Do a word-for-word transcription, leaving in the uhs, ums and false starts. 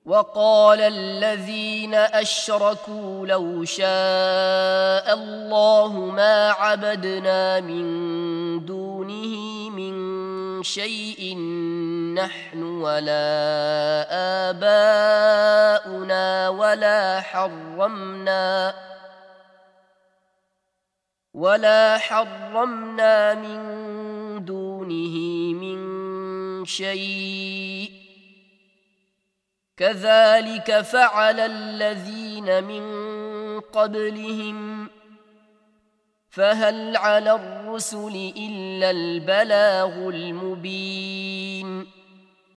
وقال الذين أشركوا لو شاء الله ما عبدنا من دونه من شيء نحن ولا آباؤنا ولا حرمنا ولا حرمنا من دونه من شيء كذلك فعل الذين من قبلهم فهل على الرسل إلا البلاغ المبين